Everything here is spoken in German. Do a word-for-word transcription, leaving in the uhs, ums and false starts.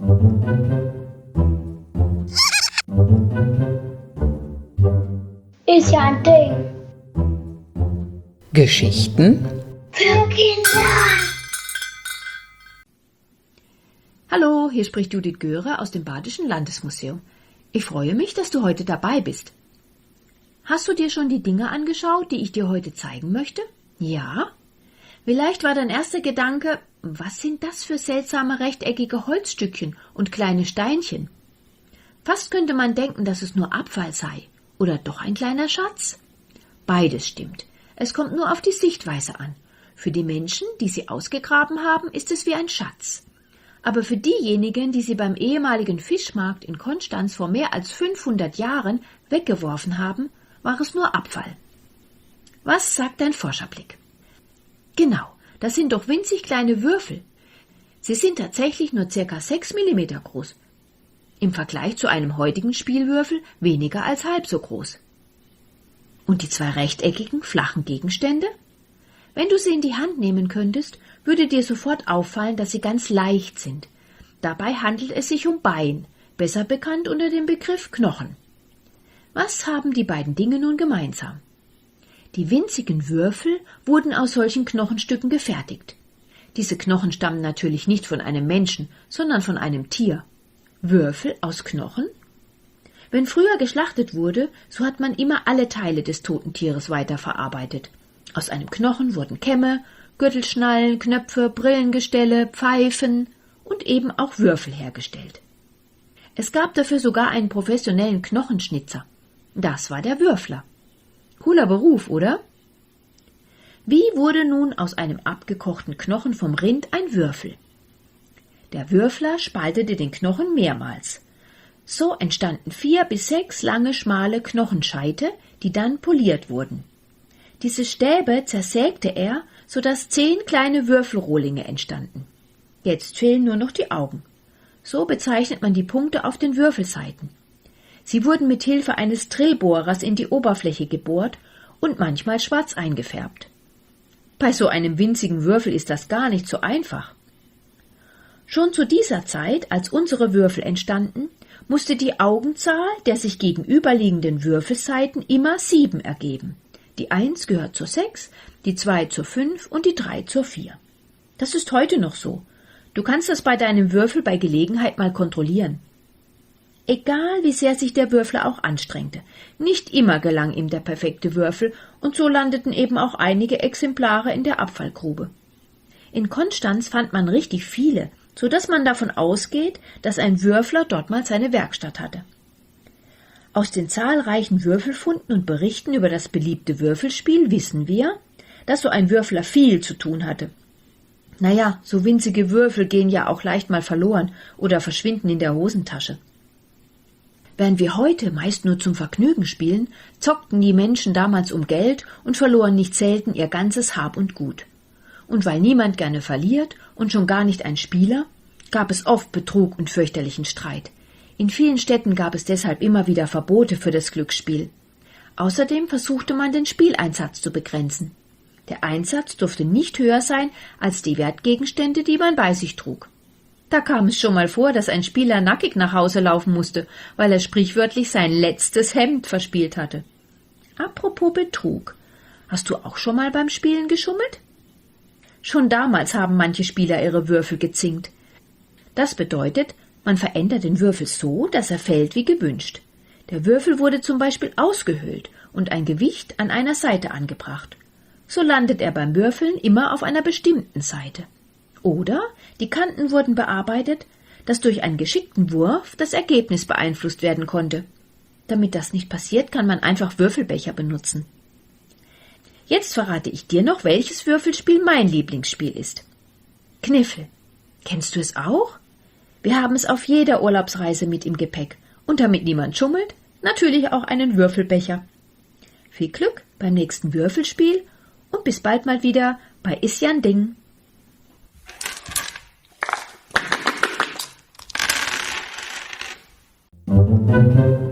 Ist ja ein Ding. Geschichten Für Kinder. Hallo, hier spricht Judith Göre aus dem Badischen Landesmuseum. Ich freue mich, dass du heute dabei bist. Hast du dir schon die Dinge angeschaut, die ich dir heute zeigen möchte? Ja? Vielleicht war dein erster Gedanke, was sind das für seltsame rechteckige Holzstückchen und kleine Steinchen? Fast könnte man denken, dass es nur Abfall sei oder doch ein kleiner Schatz. Beides stimmt. Es kommt nur auf die Sichtweise an. Für die Menschen, die sie ausgegraben haben, ist es wie ein Schatz. Aber für diejenigen, die sie beim ehemaligen Fischmarkt in Konstanz vor mehr als fünfhundert Jahren weggeworfen haben, war es nur Abfall. Was sagt dein Forscherblick? Genau, das sind doch winzig kleine Würfel. Sie sind tatsächlich nur circa sechs Millimeter groß. Im Vergleich zu einem heutigen Spielwürfel weniger als halb so groß. Und die zwei rechteckigen, flachen Gegenstände? Wenn du sie in die Hand nehmen könntest, würde dir sofort auffallen, dass sie ganz leicht sind. Dabei handelt es sich um Bein, besser bekannt unter dem Begriff Knochen. Was haben die beiden Dinge nun gemeinsam? Die winzigen Würfel wurden aus solchen Knochenstücken gefertigt. Diese Knochen stammen natürlich nicht von einem Menschen, sondern von einem Tier. Würfel aus Knochen? Wenn früher geschlachtet wurde, so hat man immer alle Teile des toten Tieres weiterverarbeitet. Aus einem Knochen wurden Kämme, Gürtelschnallen, Knöpfe, Brillengestelle, Pfeifen und eben auch Würfel hergestellt. Es gab dafür sogar einen professionellen Knochenschnitzer. Das war der Würfler. Cooler Beruf, oder? Wie wurde nun aus einem abgekochten Knochen vom Rind ein Würfel? Der Würfler spaltete den Knochen mehrmals. So entstanden vier bis sechs lange, schmale Knochenscheite, die dann poliert wurden. Diese Stäbe zersägte er, sodass zehn kleine Würfelrohlinge entstanden. Jetzt fehlen nur noch die Augen. So bezeichnet man die Punkte auf den Würfelseiten. Sie wurden mit Hilfe eines Drehbohrers in die Oberfläche gebohrt und manchmal schwarz eingefärbt. Bei so einem winzigen Würfel ist das gar nicht so einfach. Schon zu dieser Zeit, als unsere Würfel entstanden, musste die Augenzahl der sich gegenüberliegenden Würfelseiten immer sieben ergeben. Die eins gehört zur sechs, die zwei zur fünf und die drei zur vier. Das ist heute noch so. Du kannst das bei deinem Würfel bei Gelegenheit mal kontrollieren. Egal wie sehr sich der Würfler auch anstrengte, nicht immer gelang ihm der perfekte Würfel und so landeten eben auch einige Exemplare in der Abfallgrube. In Konstanz fand man richtig viele, so dass man davon ausgeht, dass ein Würfler dort mal seine Werkstatt hatte. Aus den zahlreichen Würfelfunden und Berichten über das beliebte Würfelspiel wissen wir, dass so ein Würfler viel zu tun hatte. Naja, so winzige Würfel gehen ja auch leicht mal verloren oder verschwinden in der Hosentasche. Während wir heute meist nur zum Vergnügen spielen, zockten die Menschen damals um Geld und verloren nicht selten ihr ganzes Hab und Gut. Und weil niemand gerne verliert und schon gar nicht ein Spieler, gab es oft Betrug und fürchterlichen Streit. In vielen Städten gab es deshalb immer wieder Verbote für das Glücksspiel. Außerdem versuchte man, den Spieleinsatz zu begrenzen. Der Einsatz durfte nicht höher sein als die Wertgegenstände, die man bei sich trug. Da kam es schon mal vor, dass ein Spieler nackig nach Hause laufen musste, weil er sprichwörtlich sein letztes Hemd verspielt hatte. Apropos Betrug. Hast du auch schon mal beim Spielen geschummelt? Schon damals haben manche Spieler ihre Würfel gezinkt. Das bedeutet, man verändert den Würfel so, dass er fällt wie gewünscht. Der Würfel wurde zum Beispiel ausgehöhlt und ein Gewicht an einer Seite angebracht. So landet er beim Würfeln immer auf einer bestimmten Seite. Oder die Kanten wurden bearbeitet, dass durch einen geschickten Wurf das Ergebnis beeinflusst werden konnte. Damit das nicht passiert, kann man einfach Würfelbecher benutzen. Jetzt verrate ich dir noch, welches Würfelspiel mein Lieblingsspiel ist. Kniffel. Kennst du es auch? Wir haben es auf jeder Urlaubsreise mit im Gepäck und damit niemand schummelt, natürlich auch einen Würfelbecher. Viel Glück beim nächsten Würfelspiel und bis bald mal wieder bei Is ja 'n Ding. Musik